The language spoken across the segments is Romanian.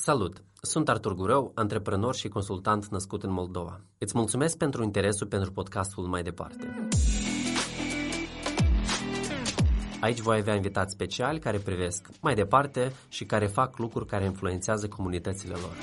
Salut! Sunt Artur Gurău, antreprenor și consultant născut în Moldova. Îți mulțumesc pentru interesul pentru podcastul Mai Departe. Aici voi avea invitați speciali care privesc mai departe și care fac lucruri care influențează comunitățile lor.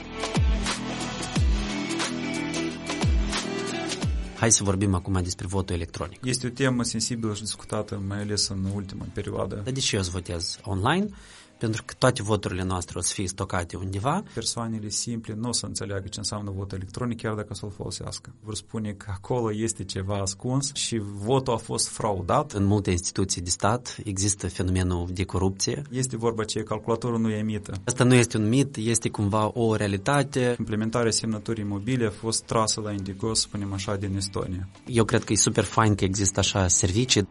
Hai să vorbim acum despre votul electronic. Este o temă sensibilă și discutată, mai ales în ultima perioadă. Dar de ce eu îți votez online? Pentru că toate voturile noastre o să fie stocate undeva. Persoanele simple nu o să înțeleagă ce înseamnă vot electronic, chiar dacă o să-l folosească. Vor spune că acolo este ceva ascuns și votul a fost fraudat. În multe instituții de stat există fenomenul de corupție. Este vorba ce calculatorul nu emită. Asta nu este un mit, este cumva o realitate. Implementarea semnăturii mobile a fost trasă la Indigo, să spunem așa, din Estonia. Eu cred că e super fain că există așa servicii.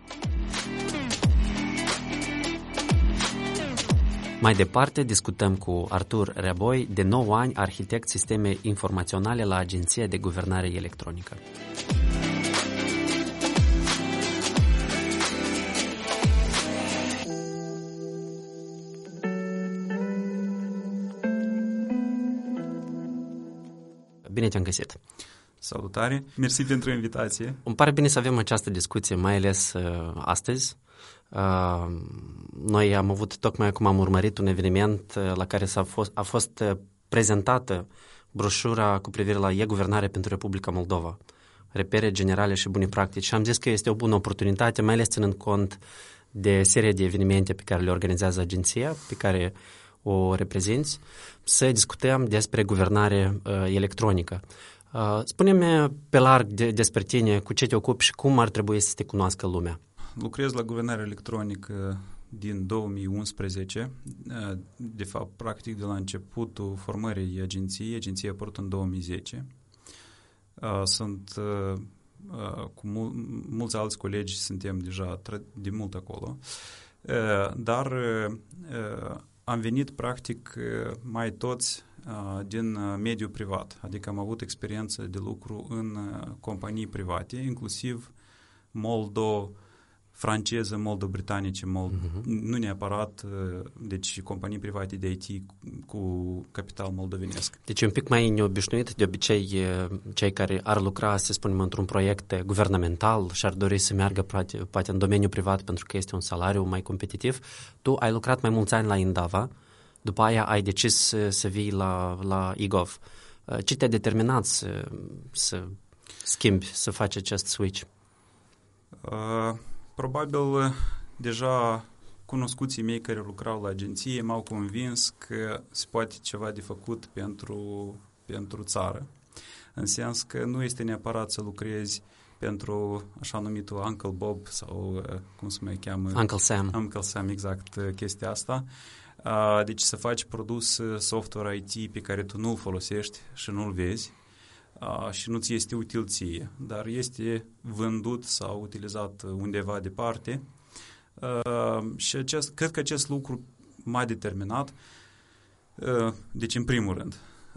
Mai departe, discutăm cu Artur Reboi, de 9 ani, arhitect sisteme informaționale la Agenția de Guvernare Electronică. Bine te-am găsit! Salutare! Mersi pentru invitație! Îmi pare bine să avem această discuție, mai ales astăzi. Noi am urmărit un eveniment la care a fost prezentată broșura cu privire la e-guvernare pentru Republica Moldova, repere generale și bune practici. Și am zis că este o bună oportunitate, mai ales ținând cont de seria de evenimente pe care le organizează agenția, pe care o reprezinți, să discutăm despre guvernare electronică. Spune-mi pe larg despre tine, cu ce te ocupi și cum ar trebui să te cunoască lumea. Lucrez la guvernare electronică din 2011, de fapt, practic de la începutul formării agenției. Agenția a apărut în 2010. Sunt cu mulți alți colegi, suntem deja de mult acolo, dar am venit practic mai toți din mediul privat, adică am avut experiență de lucru în companii private, inclusiv franceză, moldo-britanice, nu neapărat, deci companii private de IT cu capital moldovenesc. Deci un pic mai neobișnuit, de obicei cei care ar lucra, să spunem, într-un proiect guvernamental și ar dori să meargă poate în domeniul privat pentru că este un salariu mai competitiv. Tu ai lucrat mai mulți ani la Indava, după aia ai decis să vii la eGov. Ce te-a determinat să schimbi, să faci acest switch? Probabil deja cunoscuții mei care lucrau la agenție m-au convins că se poate ceva de făcut pentru țară. În sens că nu este neapărat să lucrezi pentru așa numitul Uncle Bob sau cum se mai cheamă? Uncle Sam. Uncle Sam, exact, chestia asta. Deci să faci produs software IT pe care tu nu-l folosești și nu-l vezi și nu ți este util ție, dar este vândut sau utilizat undeva departe. Și cred că acest lucru m-a determinat. Deci, în primul rând,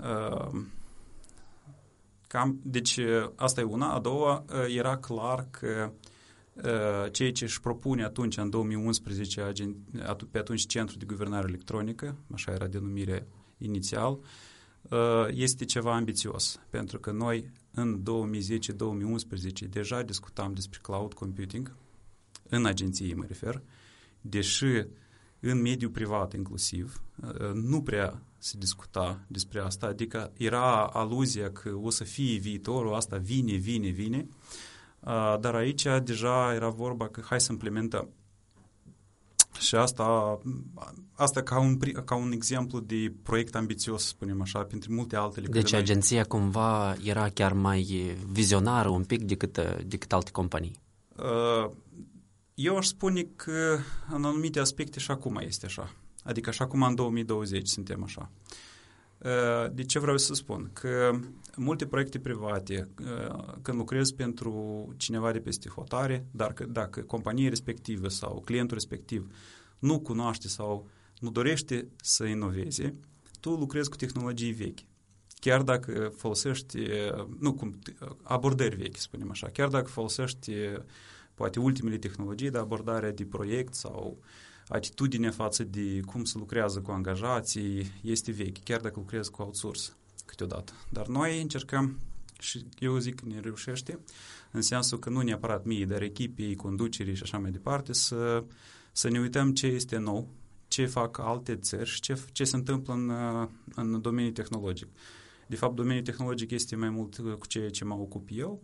deci asta e una. A doua, era clar că ceea ce își propune atunci, în 2011, pe atunci Centrul de Guvernare Electronică, așa era denumirea inițial, este ceva ambițios, pentru că noi în 2010-2011 deja discutam despre cloud computing, în agenție mă refer, deși în mediul privat inclusiv nu prea se discuta despre asta, adică era aluzia că o să fie viitorul, asta vine, dar aici deja era vorba că hai să implementăm. Și asta ca un exemplu de proiect ambițios, să spunem așa, pentru multe altele. Deci agenția cumva era chiar mai vizionară un pic decât alte companii. Eu aș spune că în anumite aspecte și acum este așa. Adică așa cum în 2020 suntem așa. De ce vreau să spun? Că multe proiecte private, când lucrezi pentru cineva de peste hotare, dar dacă compania respectivă sau clientul respectiv nu cunoaște sau nu dorește să inoveze, tu lucrezi cu tehnologii vechi. Chiar dacă folosești, abordări vechi, spunem așa, chiar dacă folosești poate ultimele tehnologii de abordare de proiect sau atitudinea față de cum se lucrează cu angajații este veche, chiar dacă lucrezi cu outsource câteodată. Dar noi încercăm, și eu zic că ne reușește, în sensul că nu neapărat mie, dar echipii, conducerii și așa mai departe, să ne uităm ce este nou, ce fac alte țări și ce se întâmplă în domeniul tehnologic. De fapt, domeniul tehnologic este mai mult cu ceea ce mă ocup eu,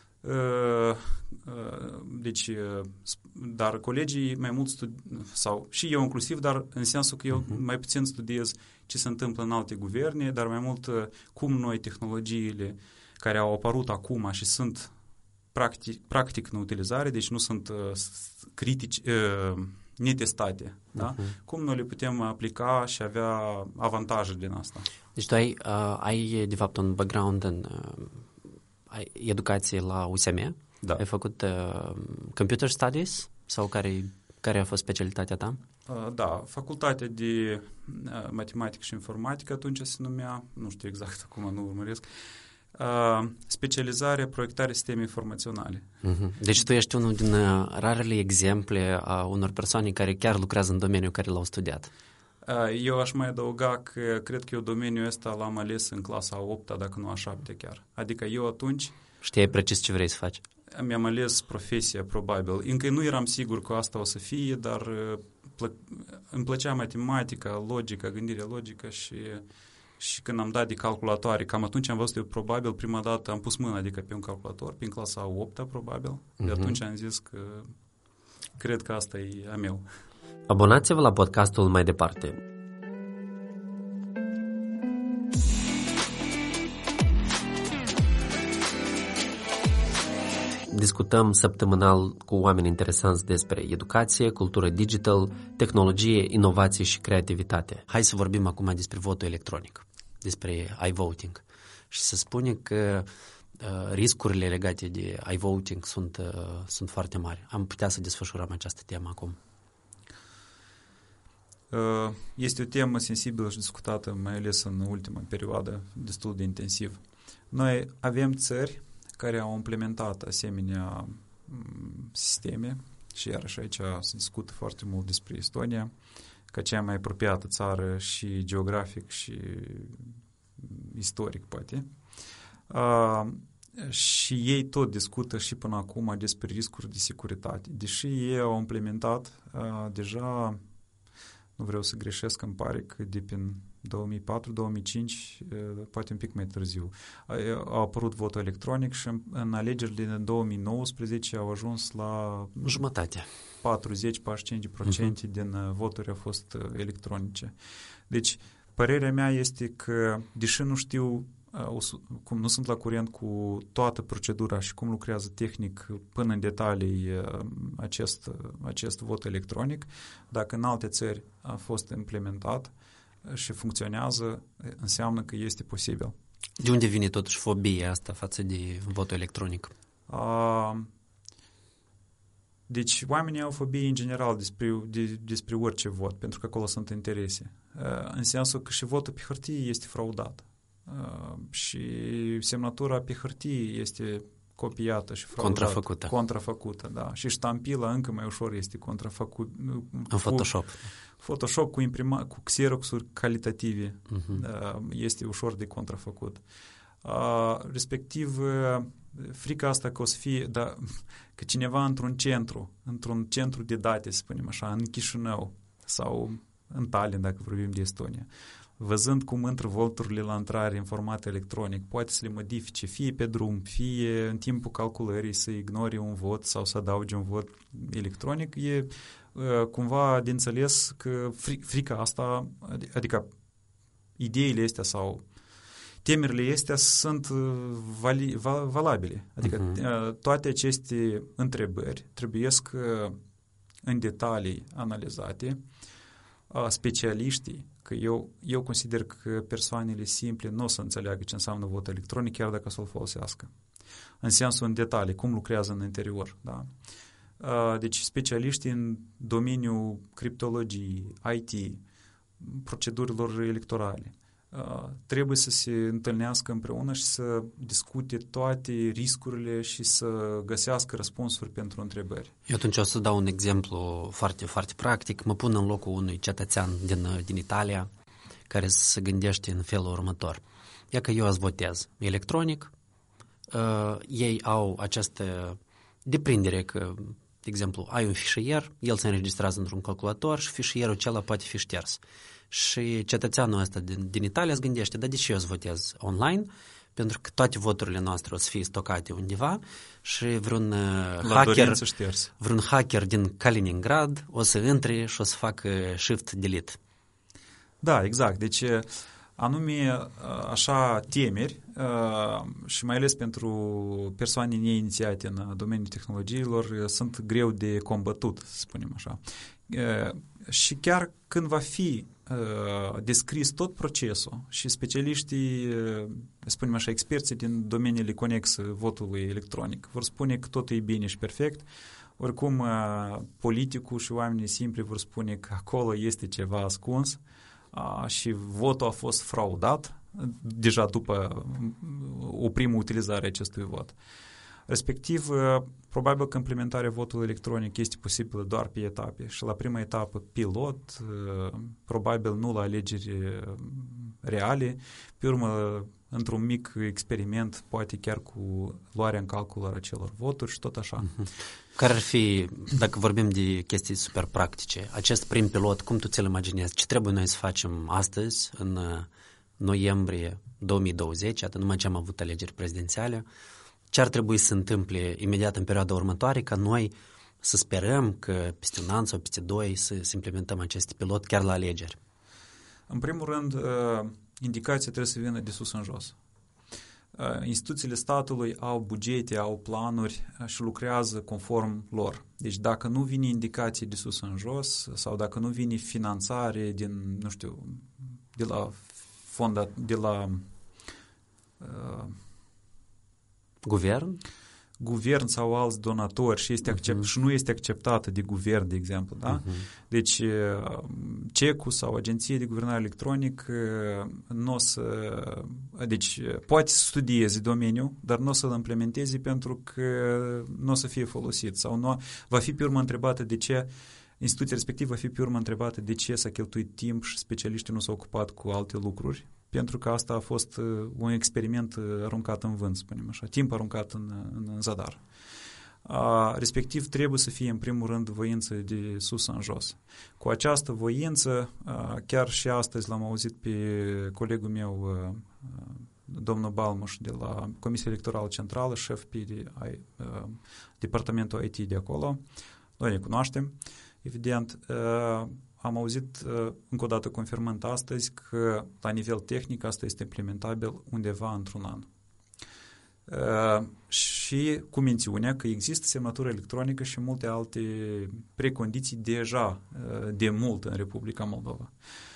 deci, dar colegii mai mult sau și eu inclusiv, dar în sensul că eu mai puțin studiez ce se întâmplă în alte guverne, dar mai mult cum noi tehnologiile care au apărut acum și sunt practic în utilizare, deci nu sunt critici, netestate, da? Cum noi le putem aplica și avea avantaje din asta. Deci tu ai de fapt un background în educație la USM? Da. Ai făcut computer studies sau care a fost specialitatea ta? Da, facultatea de matematică și informatică atunci se numea, nu știu exact acum, nu urmăresc, specializare, proiectare sisteme informaționale. Deci tu ești unul din rarele exemple a unor persoane care chiar lucrează în domeniul care l-au studiat. Eu aș mai adăuga că cred că eu domeniul ăsta l-am ales în clasa a 8-a, dacă nu a 7-a chiar. Adică eu atunci... Știai precis ce vrei să faci? Mi-am ales profesia, probabil. Încă nu eram sigur că asta o să fie, dar îmi plăcea matematica, logica, gândirea logică și când am dat de calculatoare, cam atunci am văzut eu probabil, prima dată am pus mâna, adică pe un calculator, prin clasa a 8-a probabil, de atunci am zis că cred că asta e a meu. Abonați-vă la podcastul Mai Departe. Discutăm săptămânal cu oameni interesanți despre educație, cultură digital, tehnologie, inovație și creativitate. Hai să vorbim acum despre votul electronic, despre iVoting. Și se spune că riscurile legate de iVoting sunt foarte mari. Am putea să desfășurăm această temă acum. Este o temă sensibilă și discutată, mai ales în ultima perioadă, destul de intensiv. Noi avem țări care au implementat asemenea sisteme și iarăși aici se discută foarte mult despre Estonia, ca cea mai apropiată țară și geografic și istoric, poate. Și ei tot discută și până acum despre riscuri de securitate. Deși ei au implementat deja, nu vreau să greșesc, îmi pare că de prin 2004-2005, poate un pic mai târziu, a apărut votul electronic și în alegerile din 2019 au ajuns la jumătate. 40-45% din voturi au fost electronice. Deci, părerea mea este că, deși nu știu, cum nu sunt la curent cu toată procedura și cum lucrează tehnic până în detalii acest vot electronic, dacă în alte țări a fost implementat și funcționează, înseamnă că este posibil. De unde vine totuși fobia asta față de votul electronic? Deci oamenii au fobie în general despre orice vot, pentru că acolo sunt interese. În sensul că și votul pe hârtie este fraudat. Și semnătura pe hârtie este copiată și fraudată. Contrafăcută, da. Și ștampila încă mai ușor este contrafăcut. În Photoshop. Photoshop cu xeroxuri calitative este ușor de contrafăcut. Respectiv, frica asta că o să fie, că cineva într-un centru de date, să spunem așa, în Chișinău sau în Tallinn, dacă vorbim de Estonia, văzând cum intră voturile la intrare în format electronic, poate să le modifice fie pe drum, fie în timpul calculării să ignore un vot sau să adauge un vot electronic, e cumva de înțeles că frica asta, adică ideile astea sau temerile astea sunt valabile. Adică toate aceste întrebări trebuiesc în detalii analizate, specialiștii, că eu consider că persoanele simple nu o să înțeleagă ce înseamnă vot electronic, chiar dacă să-l folosească. În sensul în detalii, cum lucrează în interior. Da? Deci specialiștii în domeniul criptologiei, IT, procedurilor electorale, trebuie să se întâlnească împreună și să discute toate riscurile și să găsească răspunsuri pentru întrebări. Eu atunci o să dau un exemplu foarte, foarte practic. Mă pun în locul unui cetățean din Italia care se gândește în felul următor. Ia că eu azi votez electronic, ei au această deprindere că, de exemplu, ai un fișier, el se înregistrează într-un calculator și fișierul acela poate fi șters. Și cetățeanul ăsta din Italia se gândește, dar de ce eu să votez online? Pentru că toate voturile noastre o să fie stocate undeva și vreun hacker din Kaliningrad o să intre și o să facă shift-delete. Da, exact. Deci anume așa temeri și mai ales pentru persoane neinițiate în domeniul tehnologiilor sunt greu de combătut, să spunem așa. Și chiar când va fi descris tot procesul și specialiștii, spunem așa, experții din domeniile conexe votului electronic vor spune că totul e bine și perfect, oricum politicul și oamenii simpli vor spune că acolo este ceva ascuns și votul a fost fraudat deja după o primă utilizare a acestui vot. Respectiv, probabil că implementarea votului electronic este posibilă doar pe etape și la prima etapă pilot, probabil nu la alegeri reale, pe urmă într-un mic experiment, poate chiar cu luarea în calcul a acelor voturi și tot așa. Care ar fi, dacă vorbim de chestii super practice, acest prim pilot, cum tu ți-l imaginezi? Ce trebuie noi să facem astăzi, în noiembrie 2020, atât numai ce am avut alegeri prezidențiale, ce ar trebui să se întâmple imediat în perioada următoare ca noi să sperăm că peste un an sau peste 2 să implementăm acest pilot chiar la alegeri? În primul rând, indicația trebuie să vină de sus în jos. Instituțiile statului au bugete, au planuri și lucrează conform lor. Deci dacă nu vine indicații de sus în jos sau dacă nu vine finanțare din, nu știu, de la guvern sau alți donatori și și nu este acceptată de guvern, de exemplu, da? Deci CEC-ul sau Agenția de Guvernare Electronic nu o să, deci poate să studieze domeniul, dar nu o să-l implementeze pentru că nu o să fie folosit sau nu va fi pe urmă întrebată de ce instituția respectivă va fi pe urmă întrebată de ce s-a cheltuit timp și specialiștii nu s-au ocupat cu alte lucruri, pentru că asta a fost un experiment aruncat în vânt, spunem așa, timp aruncat în zadar. Respectiv trebuie să fie în primul rând voință de sus în jos. Cu această voință, chiar și astăzi l-am auzit pe colegul meu, domnul Balmuș, de la Comisia Electorală Centrală, șef pe departamentul IT de acolo, noi ne cunoaștem, evident. Am auzit încă o dată confirmând astăzi că la nivel tehnic asta este implementabil undeva într-un an. Și cu mențiunea că există semnătură electronică și multe alte precondiții deja de mult în Republica Moldova.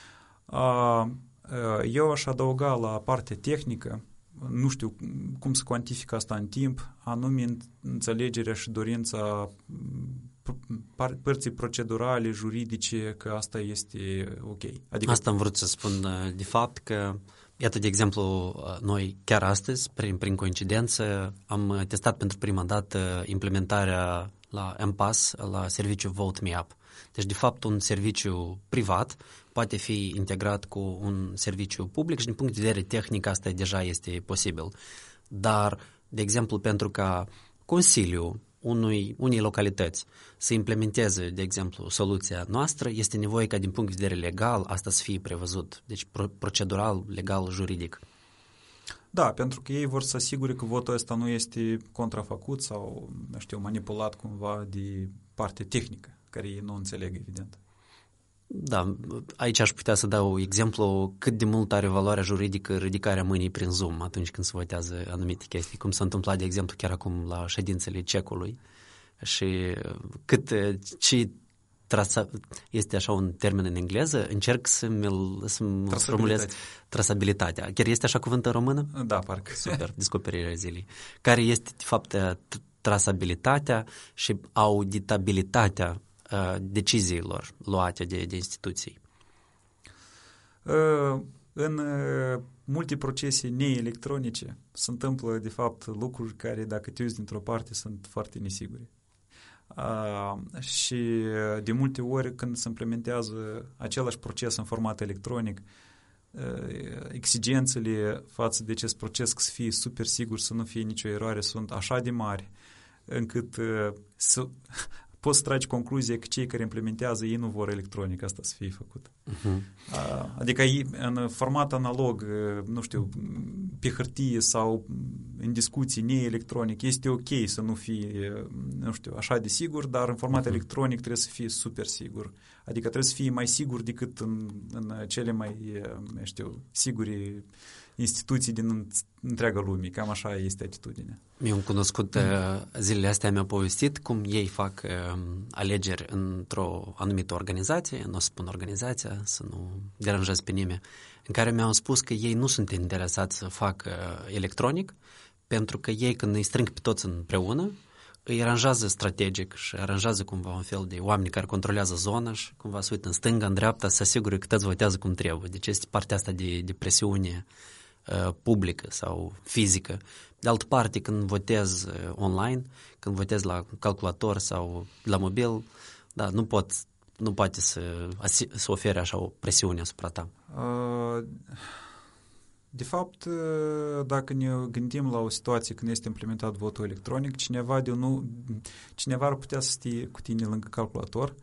Eu aș adăuga la partea tehnică, nu știu cum să cuantific asta în timp, anume înțelegerea și dorința părții procedurale, juridice, că asta este ok. Adică asta am vrut să spun de fapt că, iată, de exemplu, noi chiar astăzi, prin coincidență, am testat pentru prima dată implementarea la MPAS, la serviciul Vote Me Up. Deci, de fapt, un serviciu privat poate fi integrat cu un serviciu public și din punct de vedere tehnic asta deja este posibil. Dar, de exemplu, pentru ca Consiliul unei localități să implementeze, de exemplu, soluția noastră, este nevoie ca din punct de vedere legal asta să fie prevăzut, deci procedural, legal, juridic. Da, pentru că ei vor să asigure că votul ăsta nu este contrafăcut sau, nu știu, manipulat cumva de parte tehnică, care ei nu înțeleg, evident. Da, aici aș putea să dau exemplu cât de mult are valoarea juridică ridicarea mâinii prin Zoom atunci când se votează anumite chestii, cum s-a întâmplat, de exemplu, chiar acum la ședințele CEC-ului și cât este așa un termen în engleză, încerc să-mi formulez trasabilitatea. Chiar este așa cuvânt în română? Da, parcă. Super, descoperirea zilei. Care este, de fapt, trasabilitatea și auditabilitatea deciziilor luate de instituții? în multe procese neelectronice se întâmplă, de fapt, lucruri care, dacă te uiți dintr-o parte, sunt foarte nesigure. Și de multe ori, când se implementează același proces în format electronic, exigențele față de acest proces să fie super sigur, să nu fie nicio eroare, sunt așa de mari, încât poți să tragi concluzia că cei care implementează, ei nu vor electronic asta să fie făcut. Adică în format analog, nu știu, pe hârtie sau în discuții neelectronic, este ok să nu fie, nu știu, așa de sigur, dar în format electronic trebuie să fie super sigur. Adică trebuie să fie mai sigur decât în cele mai, știu, siguri instituții din întreaga lume. Cam așa este atitudinea. Mi-am cunoscut zilele astea, mi-au povestit cum ei fac alegeri într-o anumită organizație, nu o să spun organizația, să nu deranjez pe nimeni, în care mi-au spus că ei nu sunt interesați să facă electronic, pentru că ei, când îi strâng pe toți împreună, îi aranjează strategic și aranjează cumva un fel de oameni care controlează zona și cumva se uită în stânga, în dreapta, să asigure că toți votează cum trebuie. Deci este partea asta de presiune publică sau fizică. De altă parte, când votez online, când votez la calculator sau la mobil, da, nu poate să ofere așa o presiune asupra ta. De fapt, dacă ne gândim la o situație când este implementat votul electronic, cineva ar putea să stie cu tine lângă calculator,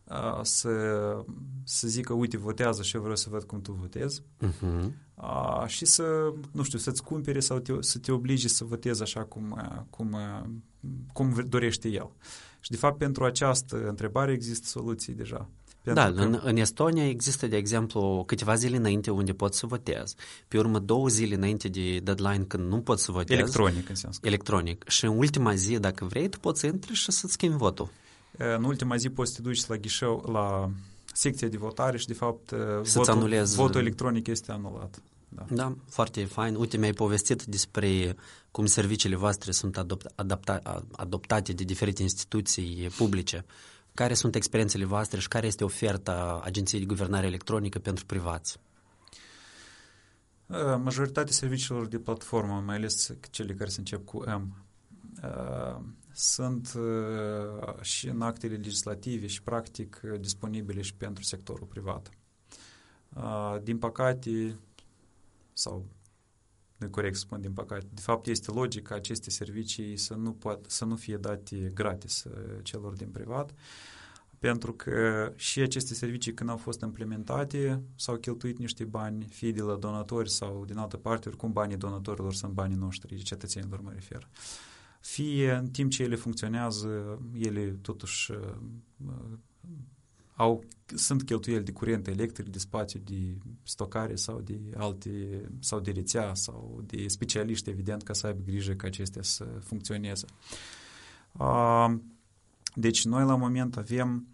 să zică, uite, votează și eu vreau să văd cum tu votezi, și să-ți cumpere sau să te oblige să votezi așa cum dorește el. Și, de fapt, pentru această întrebare există soluții deja. În Estonia există, de exemplu, câteva zile înainte unde poți să votezi. Pe urmă, 2 zile înainte de deadline când nu poți să votezi. Electronic, în sens. Electronic. Și în ultima zi, dacă vrei, tu poți să intri și să-ți schimbi votul. În ultima zi poți să te duci la ghișeu, la secția de votare și, de fapt, votul electronic este anulat. Da, foarte fain. Uite, mi-ai povestit despre cum serviciile voastre sunt adoptate de diferite instituții publice. Care sunt experiențele voastre și care este oferta Agenției de Guvernare Electronică pentru privați? Majoritatea serviciilor de platformă, mai ales cele care se încep cu M, sunt și în actele legislative și practic disponibile și pentru sectorul privat. Din păcate, sau nu e corect să spun din păcate, de fapt este logic ca aceste servicii să nu fie date gratis celor din privat, pentru că și aceste servicii, când au fost implementate, s-au cheltuit niște bani, fie de la donatori sau din altă parte, oricum banii donatorilor sunt banii noștri, cetățenilor mă refer. Fie în timp ce ele funcționează, ele totuși sunt cheltuieli de curent electric, de spațiu de stocare sau de rețea sau de specialiști, evident, ca să aibă grijă ca acestea să funcționeze. Deci noi la moment avem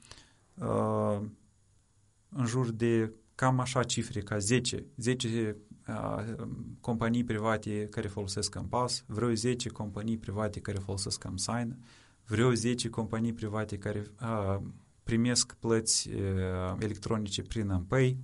în jur de cam așa cifre ca 10 companii private care folosesc Compass, vreo 10 companii private care folosesc Sign, vreo 10 companii private care primesc plăți electronice prin Ampay,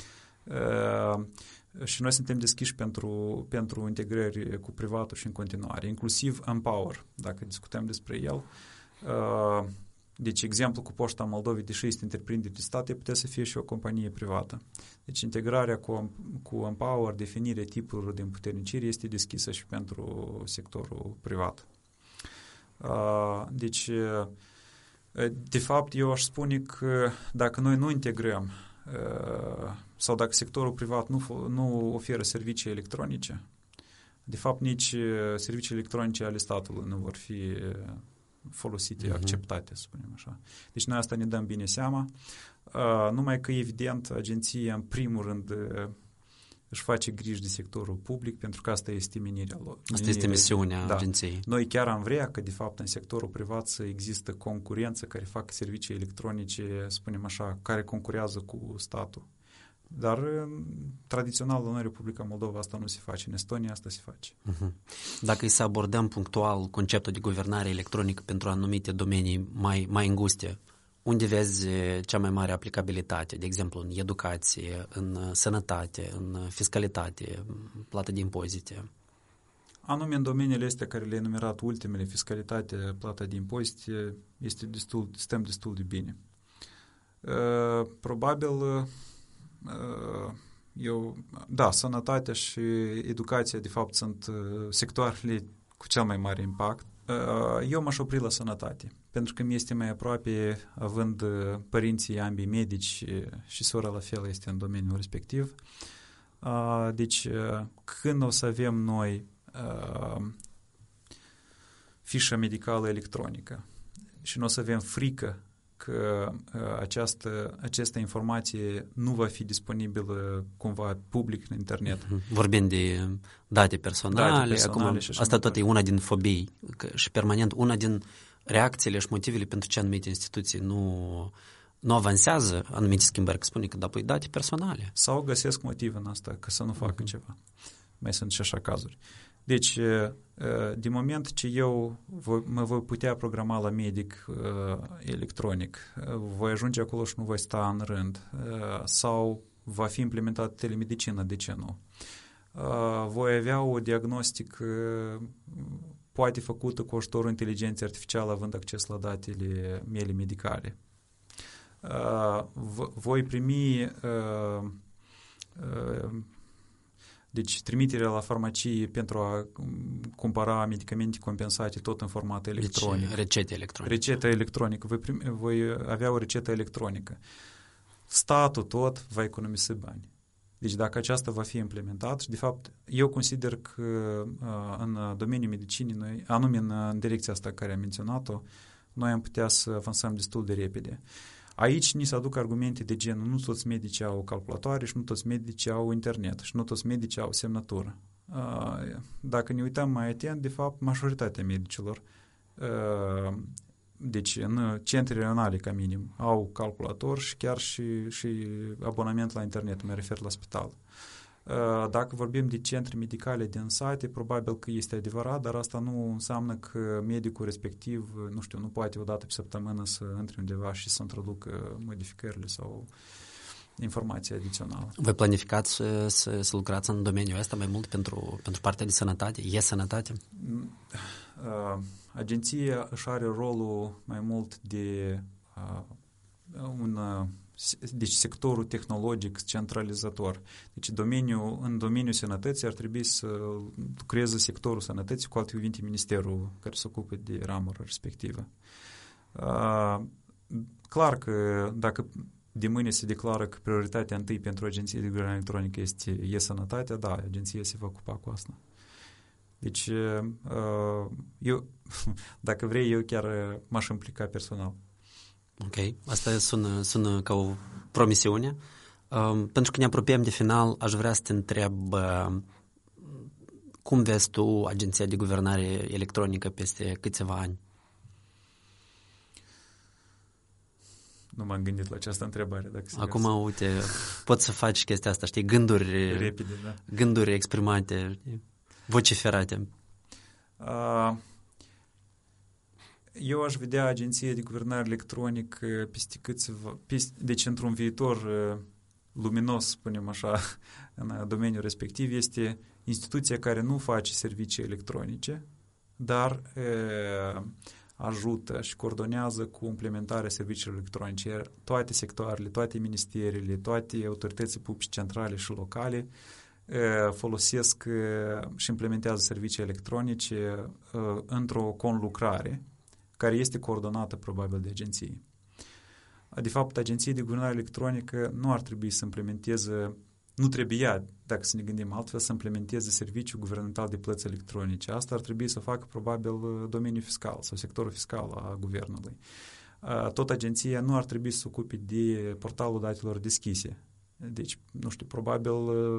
și noi suntem deschiși pentru integrări cu privatul și în continuare, inclusiv Empower, dacă discutăm despre el. Deci, exemplu cu Poșta Moldovei, deși este întreprindere de stat, putea să fie și o companie privată. Deci, integrarea cu Empower, definirea tipurilor de împuternicire este deschisă și pentru sectorul privat. Deci, de fapt, eu aș spune că dacă noi nu integrăm sau dacă sectorul privat nu oferă servicii electronice, de fapt, nici serviciile electronice ale statului nu vor fi folosite, acceptate, să spunem așa. Deci noi asta ne dăm bine seama, numai că, evident, agenția, în primul rând, își face griji de sectorul public, pentru că asta este menirea lor. Asta este misiunea agenției. Noi chiar am vrea că, de fapt, în sectorul privat să există concurență care fac servicii electronice, spunem așa, care concurează cu statul. Dar, tradițional, în Republica Moldova asta nu se face. În Estonia asta se face. Dacă îi să abordăm punctual conceptul de guvernare electronică pentru anumite domenii mai înguste, unde vezi cea mai mare aplicabilitate, de exemplu în educație, în sănătate, în fiscalitate, plată de impozite? Anume în domeniile astea care le-ai enumerat ultimele, fiscalitate, plata de impozite, stăm destul de bine. Probabil sănătatea și educația de fapt sunt sectoarele cu cel mai mare impact. Eu m-aș opri la sănătate, pentru că mi este mai aproape, având părinții ambii medici și sora la fel este în domeniul respectiv. Deci, când o să avem noi fișă medicală electronică și nu o să avem frică că această informație nu va fi disponibilă cumva public în internet. Vorbind de date personale acum, asta tot e una din fobii și permanent una din reacțiile și motivele pentru ce anumite instituții nu avansează anumite schimbări, că spune că pui date personale. Sau găsesc motiv în asta că să nu facă ceva. Mai sunt și așa cazuri. Deci, din moment ce eu mă voi putea programa la medic electronic, voi ajunge acolo și nu voi sta în rând, sau va fi implementată telemedicină, de ce nu? Voi avea o diagnostic poate făcută cu ajutorul inteligenței artificiale, având acces la datele mele medicale. Voi primi deci trimiterea la farmacie pentru a cumpăra medicamente compensate tot în format electronic. Deci rețetă electronică. Rețetă electronică. Voi avea o rețetă electronică. Statul tot va economisi bani. Deci dacă aceasta va fi implementată, și de fapt eu consider că în domeniul medicinii, noi, anume în direcția asta care am menționat-o, noi am putea să avansăm destul de repede. Aici ni se aduc argumente de genul nu toți medicii au calculatoare și nu toți medicii au internet și nu toți medicii au semnătură. Dacă ne uităm mai atent, de fapt, majoritatea medicilor, deci în centre regionale ca minim, au calculator și chiar și abonament la internet, mă refer la spital. Dacă vorbim de centre medicale din sate, probabil că este adevărat, dar asta nu înseamnă că medicul respectiv, nu poate o dată pe săptămână să intre undeva și să introducă modificările sau informații adiționale. Voi planificați să lucrați în domeniul ăsta mai mult pentru partea de sănătate? E-sănătate? Agenția își are rolul mai mult de deci sectorul tehnologic centralizator. Deci în domeniul sănătății ar trebui să lucreze sectorul sănătății, cu alte cuvinte ministerul care se ocupă de ramura respectivă. Clar că dacă de mâine se declară că prioritatea întâi pentru Agenția de Guvernare Electronică este sănătatea, da, agenția se va ocupa cu asta. Deci, eu, dacă vrei, eu chiar m-aș implica personal. Ok, asta sună ca o promisiune. Pentru că ne apropiem de final, aș vrea să te întreb cum vezi tu Agenția de Guvernare Electronică peste câțiva ani? Nu m-am gândit la această întrebare. Acum, uite, poți să faci chestia asta, știi, gânduri repede, da. Gânduri exprimate, vociferate. Eu aș vedea Agenția de Guvernare Electronică deci într-un viitor luminos, spunem așa, în domeniul respectiv, este instituția care nu face servicii electronice, dar ajută și coordonează cu implementarea serviciilor electronice. Toate sectoarele, toate ministerele, toate autoritățile publice centrale și locale folosesc și implementează servicii electronice într-o conlucrare care este coordonată probabil de agenție. De fapt, Agenția de Guvernare Electronică nu ar trebui să implementeze, nu trebuia, dacă să ne gândim altfel, să implementeze serviciul guvernamental de plăți electronice. Asta ar trebui să facă probabil domeniul fiscal sau sectorul fiscal a guvernului. Tot agenția nu ar trebui să se ocupe de portalul datelor deschise. Deci, nu știu, probabil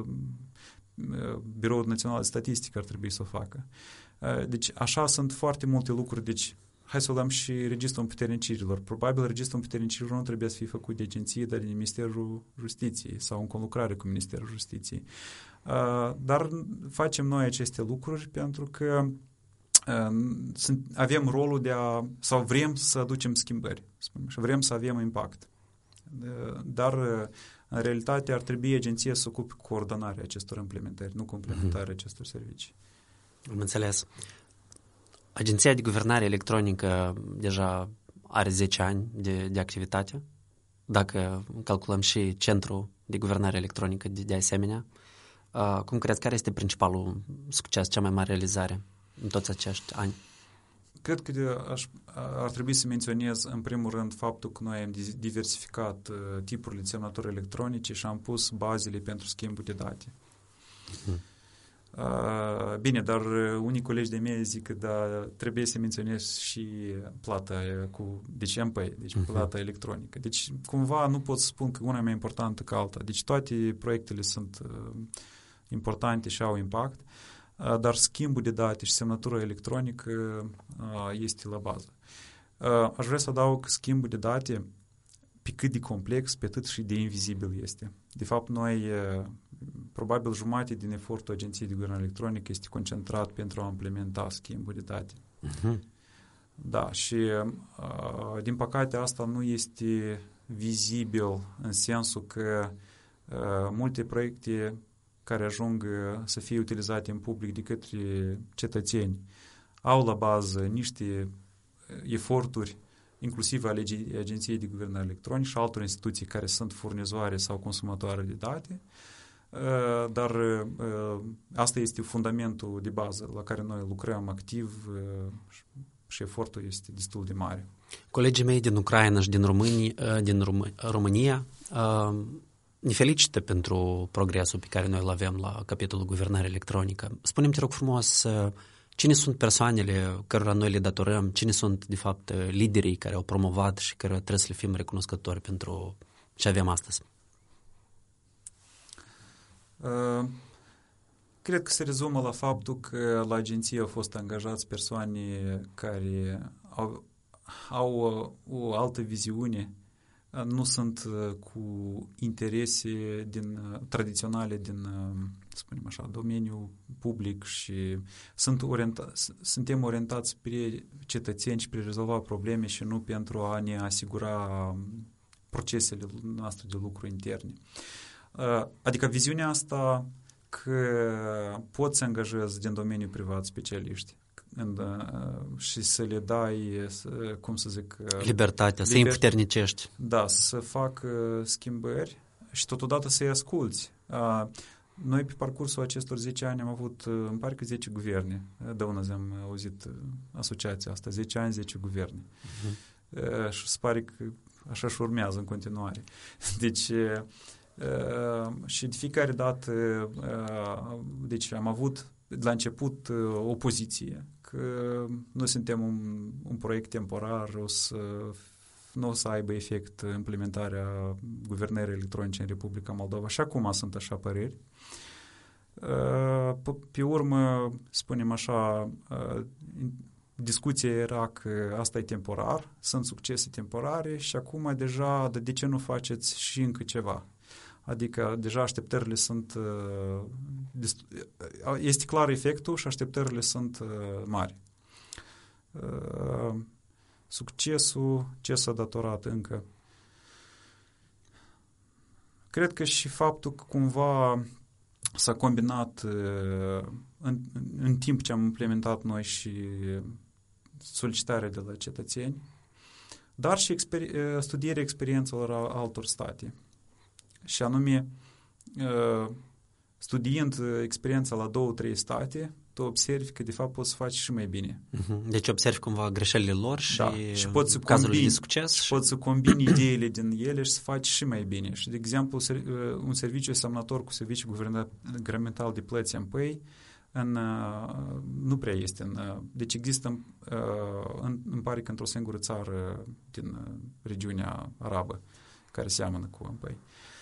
Biroul Național de Statistică ar trebui să o facă. Deci, așa sunt foarte multe lucruri. Deci, hai să o luăm și Registrul Împuternicirilor. Probabil Registrul Împuternicirilor nu trebuie să fie făcut de agenție, dar de Ministerul Justiției sau în conlucrare cu Ministerul Justiției. Dar facem noi aceste lucruri pentru că avem rolul sau vrem să aducem schimbări, și vrem să avem impact. Dar, în realitate, ar trebui agenția să ocupe cu coordonarea acestor implementări, nu cu implementarea acestor servicii. Am înțeles. Agenția de Guvernare Electronică deja are 10 ani de activitate, dacă calculăm și Centrul de Guvernare Electronică de asemenea. Cum crezi, care este principalul succes, cea mai mare realizare în toți acești ani? Cred că ar trebui să menționez în primul rând faptul că noi am diversificat tipurile de semnături electronice și am pus bazele pentru schimbul de date. Bine, dar unii colegi de mei zic că trebuie să menționez și plata deci MPay, deci plata electronică. Deci cumva nu pot să spun că una e mai importantă ca alta. Deci toate proiectele sunt importante și au impact, dar schimbul de date și semnătura electronică este la bază. Aș vrea să adaug că schimbul de date, pe cât de complex, pe atât și de invizibil este. De fapt, noi, probabil jumătate din efortul Agenției de Guvernare Electronică este concentrat pentru a implementa schimbul de date. Da, și din păcate asta nu este vizibil în sensul că multe proiecte care ajung să fie utilizate în public de către cetățeni au la bază niște eforturi inclusiv ale Agenției de Guvernare Electronică și altor instituții care sunt furnizoare sau consumatoare de date, dar asta este fundamentul de bază la care noi lucrăm activ și efortul este destul de mare. Colegii mei din Ucraina și din România ne felicită pentru progresul pe care noi îl avem la capitolul Guvernare Electronică. Spune-mi, te rog frumos, cine sunt persoanele cărora noi le datorăm, cine sunt, de fapt, liderii care au promovat și care trebuie să le fim recunoscători pentru ce avem astăzi? Cred că se rezumă la faptul că la agenție au fost angajați persoane care au o altă viziune, nu sunt cu interese tradiționale din, spunem așa, domeniul public și suntem orientați spre cetățeni și spre rezolva probleme și nu pentru a ne asigura procesele noastre de lucru interne. Adică viziunea asta că poți să angajezi din domeniul privat specialiști și să le dai, cum să zic... Libertatea, să îi împuternicești. Da, să fac schimbări și totodată să-i asculți. Noi pe parcursul acestor 10 ani am avut, îmi pare că 10 guverne. De unde am auzit asociația asta, 10 ani, 10 guverne. Și se pare că așa și urmează în continuare. Deci... și de fiecare dată deci am avut la început opoziție că noi suntem un proiect temporar, nu o să aibă efect implementarea guvernării electronice în Republica Moldova și acum sunt așa păreri. Pe urmă, spunem așa, discuția era că asta e temporar, sunt succese temporare și acum deja de ce nu faceți și încă ceva? Adică deja așteptările sunt... Este clar efectul și așteptările sunt mari. Succesul, ce s-a datorat încă? Cred că și faptul că cumva s-a combinat în timp ce am implementat noi și solicitarea de la cetățeni, dar și studierea experiențelor altor state. Și anume, studiind experiența la 2-3 state, tu observi că de fapt poți să faci și mai bine. Deci observi cumva greșelile lor și, și poți să cazurile de succes. Și poți să combini ideile din ele și să faci și mai bine. Și, de exemplu, un serviciu semnător cu serviciu guvernamental de plăți MPay nu prea este. Deci există, îmi pare că într-o singură țară din regiunea arabă care seamănă cu MPay.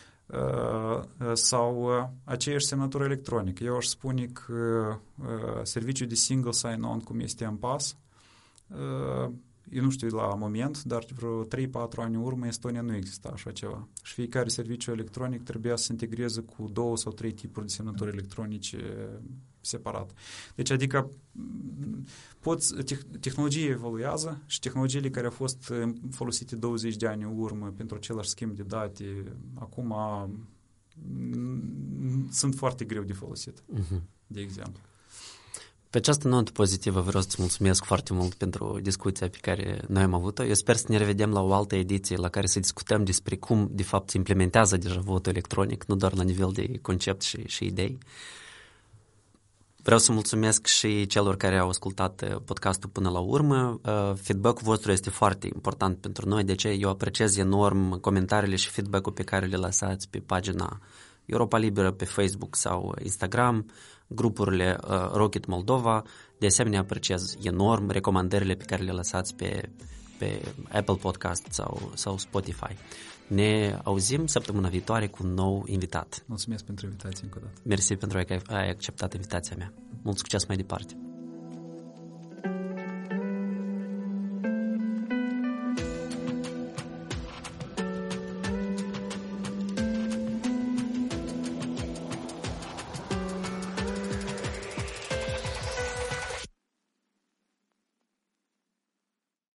Sau aceeași semnătură electronică. Eu aș spune că serviciul de single sign-on, cum este AMPAS, eu nu știu la moment, dar vreo 3-4 ani în urmă, în Estonia nu exista așa ceva. Și fiecare serviciu electronic trebuia să se integreze cu 2 sau 3 tipuri de semnături electronice separat. Deci, adică tehnologia evoluează și tehnologiile care au fost folosite 20 de ani în urmă pentru același schimb de date, acum sunt foarte greu de folosit, de exemplu. Pe această notă pozitivă vreau să-ți mulțumesc foarte mult pentru discuția pe care noi am avut-o. Eu sper să ne revedem la o altă ediție la care să discutăm despre cum, de fapt, se implementează deja votul electronic, nu doar la nivel de concept și idei. Vreau să mulțumesc și celor care au ascultat podcastul până la urmă. Feedback-ul vostru este foarte important pentru noi, de ce eu apreciez enorm comentariile și feedback-ul pe care le lăsați pe pagina Europa Liberă pe Facebook sau Instagram, grupurile Rocket Moldova. De asemenea, apreciez enorm recomandările pe care le lăsați pe Apple Podcast sau Spotify. Ne auzim săptămâna viitoare cu un nou invitat. Mulțumesc pentru invitație încă o dată. Mersi pentru că ai acceptat invitația mea. Mult succes mai departe.